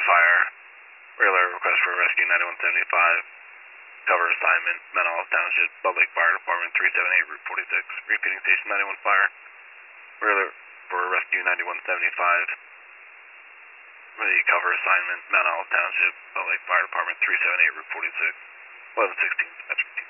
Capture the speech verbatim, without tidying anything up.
Fire. Regular request for rescue ninety-one seventy-five. Cover assignment, Menal Township, Bud Lake Fire Department, three seventy-eight, Route forty-six. Repeating station ninety-one Fire. Regular for rescue ninety-one seventy-five. The cover assignment, Menal Township, Bud Lake Fire Department, three seventy-eight, Route forty-six. eleven sixteen, dispatch.